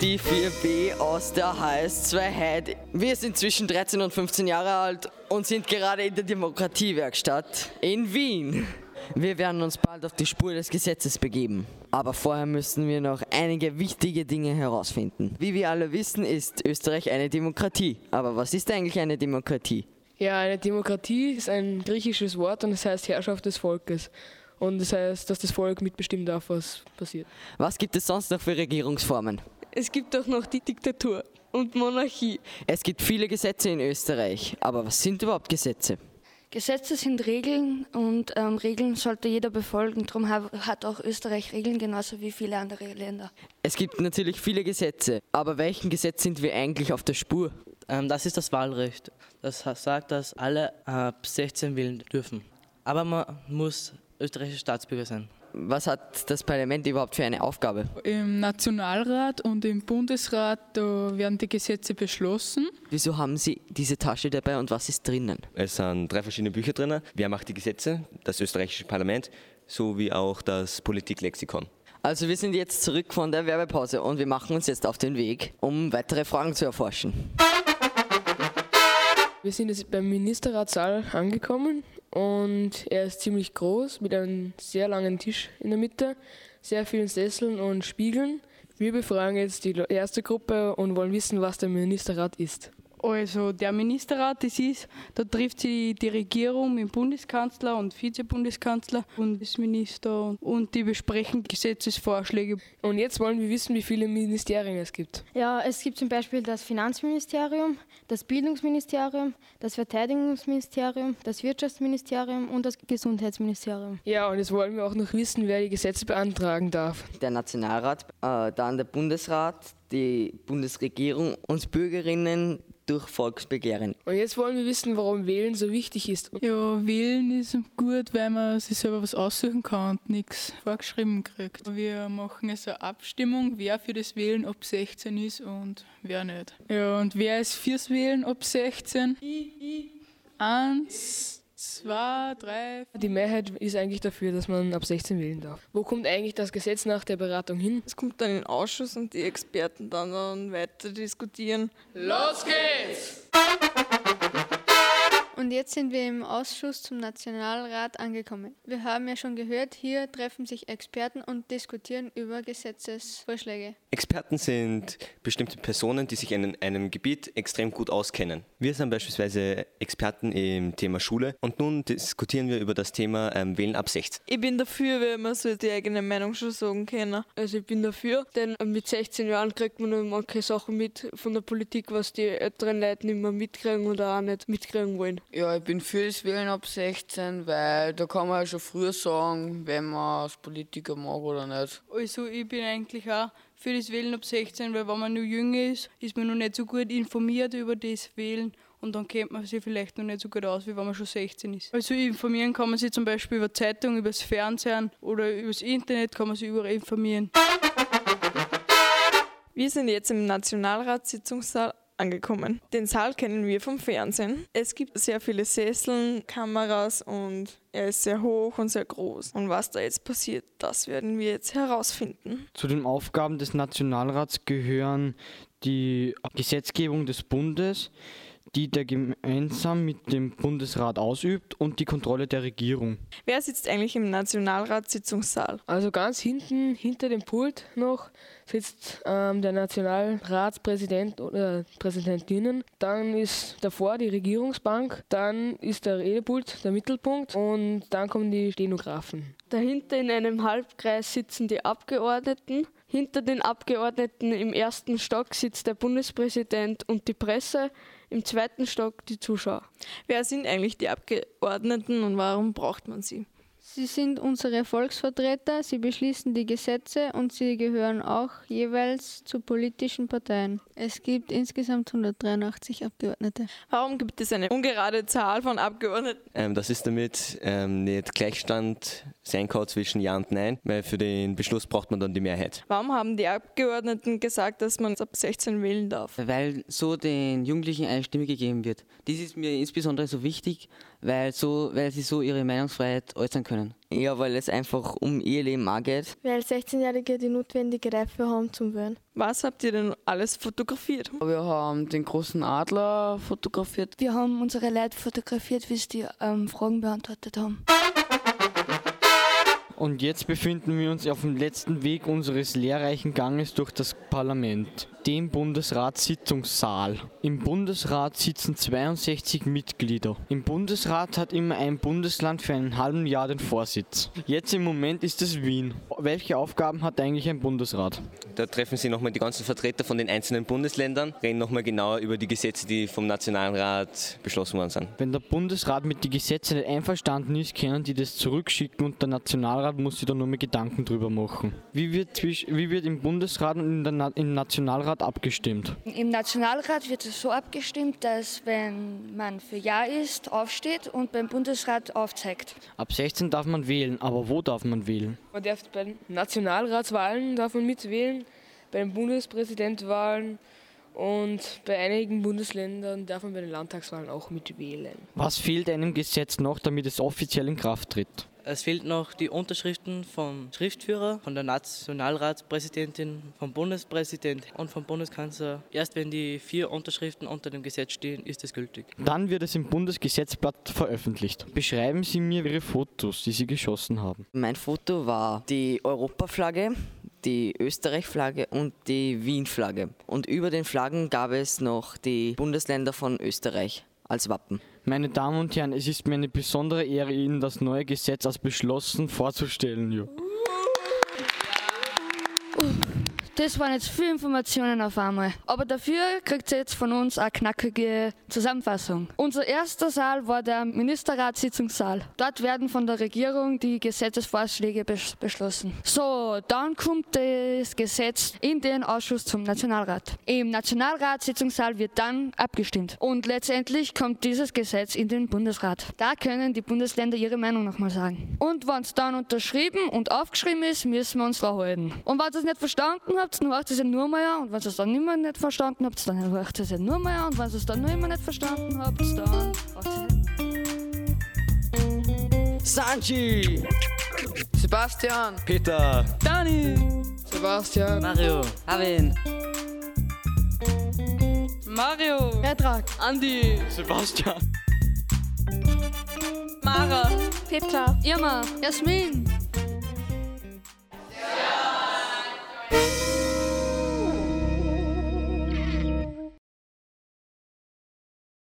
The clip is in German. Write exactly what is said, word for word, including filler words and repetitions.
Demokratie vier b aus der H S zwei Heid. Wir sind zwischen dreizehn und fünfzehn Jahre alt und sind gerade in der Demokratiewerkstatt in Wien. Wir werden uns bald auf die Spur des Gesetzes begeben. Aber vorher müssen wir noch einige wichtige Dinge herausfinden. Wie wir alle wissen, ist Österreich eine Demokratie. Aber was ist eigentlich eine Demokratie? Ja, eine Demokratie ist ein griechisches Wort und es heißt Herrschaft des Volkes. Und das heißt, dass das Volk mitbestimmen darf, was passiert. Was gibt es sonst noch für Regierungsformen? Es gibt auch noch die Diktatur und Monarchie. Es gibt viele Gesetze in Österreich. Aber was sind überhaupt Gesetze? Gesetze sind Regeln und ähm, Regeln sollte jeder befolgen. Darum hat auch Österreich Regeln, genauso wie viele andere Länder. Es gibt natürlich viele Gesetze, aber welchem Gesetz sind wir eigentlich auf der Spur? Ähm, das ist das Wahlrecht. Das sagt, dass alle ab sechzehn wählen dürfen. Aber man muss österreichischer Staatsbürger sein. Was hat das Parlament überhaupt für eine Aufgabe? Im Nationalrat und im Bundesrat da werden die Gesetze beschlossen. Wieso haben Sie diese Tasche dabei und was ist drinnen? Es sind drei verschiedene Bücher drin. Wer macht die Gesetze? Das österreichische Parlament sowie auch das Politiklexikon. Also wir sind jetzt zurück von der Werbepause und wir machen uns jetzt auf den Weg, um weitere Fragen zu erforschen. Wir sind jetzt beim Ministerratssaal angekommen und er ist ziemlich groß mit einem sehr langen Tisch in der Mitte, sehr vielen Sesseln und Spiegeln. Wir befragen jetzt die erste Gruppe und wollen wissen, was der Ministerrat ist. Also der Ministerrat, das ist, da trifft sich die Regierung mit dem Bundeskanzler und Vizebundeskanzler, Bundesminister und die besprechen Gesetzesvorschläge. Und jetzt wollen wir wissen, wie viele Ministerien es gibt. Ja, es gibt zum Beispiel das Finanzministerium, das Bildungsministerium, das Verteidigungsministerium, das Wirtschaftsministerium und das Gesundheitsministerium. Ja, und jetzt wollen wir auch noch wissen, wer die Gesetze beantragen darf. Der Nationalrat, äh, dann der Bundesrat, die Bundesregierung und Bürgerinnen durch Volksbegehren. Und jetzt wollen wir wissen, warum Wählen so wichtig ist. Ja, wählen ist gut, weil man sich selber was aussuchen kann und nichts vorgeschrieben kriegt. Wir machen jetzt eine Abstimmung, wer für das Wählen ab sechzehn ist und wer nicht. Ja, und wer ist fürs Wählen ab sechzehn? Ich, ich. Eins. Zwei, drei. Die Mehrheit ist eigentlich dafür, dass man ab sechzehn wählen darf. Wo kommt eigentlich das Gesetz nach der Beratung hin? Es kommt dann in den Ausschuss und die Experten dann, dann weiter diskutieren. Los geht's! Und jetzt sind wir im Ausschuss zum Nationalrat angekommen. Wir haben ja schon gehört, hier treffen sich Experten und diskutieren über Gesetzesvorschläge. Experten sind bestimmte Personen, die sich in einem Gebiet extrem gut auskennen. Wir sind beispielsweise Experten im Thema Schule und nun diskutieren wir über das Thema ähm, Wählen ab sechzehn. Ich bin dafür, weil man so die eigene Meinung schon sagen kann. Also ich bin dafür, denn mit sechzehn Jahren kriegt man noch manche Sachen mit von der Politik, was die älteren Leute nicht mehr mitkriegen oder auch nicht mitkriegen wollen. Ja, ich bin für das Wählen ab sechzehn, weil da kann man ja schon früher sagen, wenn man als Politiker mag oder nicht. Also ich bin eigentlich auch für das Wählen ab sechzehn, weil wenn man noch jünger ist, ist man noch nicht so gut informiert über das Wählen und dann kennt man sich vielleicht noch nicht so gut aus, wie wenn man schon sechzehn ist. Also informieren kann man sich zum Beispiel über Zeitung, über das Fernsehen oder über das Internet kann man sich überall informieren. Wir sind jetzt im Nationalratssitzungssaal angekommen. Den Saal kennen wir vom Fernsehen. Es gibt sehr viele Sesseln, Kameras und er ist sehr hoch und sehr groß. Und was da jetzt passiert, das werden wir jetzt herausfinden. Zu den Aufgaben des Nationalrats gehören die Gesetzgebung des Bundes, die der gemeinsam mit dem Bundesrat ausübt, und die Kontrolle der Regierung. Wer sitzt eigentlich im Nationalratssitzungssaal? Also ganz hinten, hinter dem Pult noch, sitzt ähm, der Nationalratspräsident oder Präsidentinnen. Dann ist davor die Regierungsbank, dann ist der Redepult der Mittelpunkt und dann kommen die Stenografen. Dahinter in einem Halbkreis sitzen die Abgeordneten. Hinter den Abgeordneten im ersten Stock sitzt der Bundespräsident und die Presse, im zweiten Stock die Zuschauer. Wer sind eigentlich die Abgeordneten und warum braucht man sie? Sie sind unsere Volksvertreter, sie beschließen die Gesetze und sie gehören auch jeweils zu politischen Parteien. Es gibt insgesamt hundertdreiundachtzig Abgeordnete. Warum gibt es eine ungerade Zahl von Abgeordneten? Ähm, das ist damit ähm, nicht Gleichstand sein kann zwischen Ja und Nein, weil für den Beschluss braucht man dann die Mehrheit. Warum haben die Abgeordneten gesagt, dass man ab sechzehn wählen darf? Weil so den Jugendlichen eine Stimme gegeben wird. Dies ist mir insbesondere so wichtig, weil, so, weil sie so ihre Meinungsfreiheit äußern können. Ja, weil es einfach um ihr Leben auch geht. Weil sechzehnjährige die notwendige Reife haben zum Wählen. Was habt ihr denn alles fotografiert? Wir haben den großen Adler fotografiert. Wir haben unsere Leute fotografiert, wie sie die ähm, Fragen beantwortet haben. Und jetzt befinden wir uns auf dem letzten Weg unseres lehrreichen Ganges durch das Parlament, dem Bundesratssitzungssaal. Im Bundesrat sitzen zweiundsechzig Mitglieder. Im Bundesrat hat immer ein Bundesland für einen halben Jahr den Vorsitz. Jetzt im Moment ist es Wien. Welche Aufgaben hat eigentlich ein Bundesrat? Da treffen sich nochmal die ganzen Vertreter von den einzelnen Bundesländern, reden nochmal genauer über die Gesetze, die vom Nationalrat beschlossen worden sind. Wenn der Bundesrat mit den Gesetzen nicht einverstanden ist, können die das zurückschicken und der Nationalrat muss sich da nur mehr Gedanken drüber machen. Wie wird, zwisch- wie wird im Bundesrat und in der Na- im Nationalrat abgestimmt? Im Nationalrat wird es so abgestimmt, dass wenn man für Ja ist, aufsteht und beim Bundesrat aufzeigt. Ab sechzehn darf man wählen, aber wo darf man wählen? Man darf bei den Nationalratswahlen darf man mitwählen, bei den Bundespräsidentwahlen und bei einigen Bundesländern darf man bei den Landtagswahlen auch mitwählen. Was fehlt einem Gesetz noch, damit es offiziell in Kraft tritt? Es fehlt noch die Unterschriften vom Schriftführer, von der Nationalratspräsidentin, vom Bundespräsident und vom Bundeskanzler. Erst wenn die vier Unterschriften unter dem Gesetz stehen, ist es gültig. Dann wird es im Bundesgesetzblatt veröffentlicht. Beschreiben Sie mir Ihre Fotos, die Sie geschossen haben. Mein Foto war die Europaflagge, die Österreich-Flagge und die Wien-Flagge. Und über den Flaggen gab es noch die Bundesländer von Österreich als Wappen. Meine Damen und Herren, es ist mir eine besondere Ehre, Ihnen das neue Gesetz als beschlossen vorzustellen. Ja. Das waren jetzt viele Informationen auf einmal. Aber dafür kriegt ihr jetzt von uns eine knackige Zusammenfassung. Unser erster Saal war der Ministerratssitzungssaal. Dort werden von der Regierung die Gesetzesvorschläge bes- beschlossen. So, dann kommt das Gesetz in den Ausschuss zum Nationalrat. Im Nationalratssitzungssaal wird dann abgestimmt. Und letztendlich kommt dieses Gesetz in den Bundesrat. Da können die Bundesländer ihre Meinung nochmal sagen. Und wenn es dann unterschrieben und aufgeschrieben ist, müssen wir uns dran halten. Und wenn ihr es nicht verstanden habt, dann hört es ja nur mal an. Und wenn ihr es dann immer nicht verstanden habt, dann hört es ja nur mal an. Und wenn ihr es dann nur immer nicht verstanden habt, dann hört es ja. Sanchi! Sebastian, Peter, Dani! Sebastian, Mario, Arvin, Mario, Beitrag. Andi, Sebastian! Mara, Petra. Irma, Jasmin,